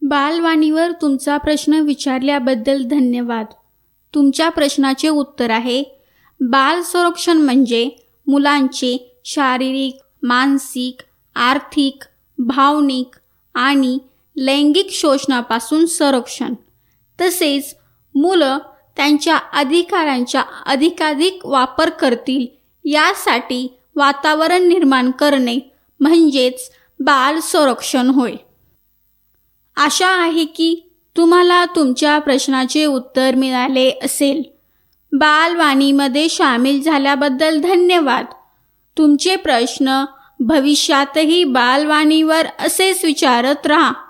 बालवाणीवर तुमचा प्रश्न विचारल्याबद्दल धन्यवाद. तुमच्या प्रश्नाचे उत्तर आहे, बाल संरक्षण म्हणजे मुलांचे शारीरिक, मानसिक, आर्थिक, भावनिक आणि लैंगिक शोषणापासून संरक्षण, तसेच मुलं त्यांच्या अधिकारांचा अधिकाधिक वापर करतील यासाठी वातावरण निर्माण करणे म्हणजेच बाल संरक्षण होय. आशा आहे की तुम्हाला तुमच्या प्रश्नाचे उत्तर मिळाले असेल. बालवाणीमध्ये सामील झाल्याबद्दल धन्यवाद. तुमचे प्रश्न भविष्यातही बालवाणीवर असेच विचारत राहा.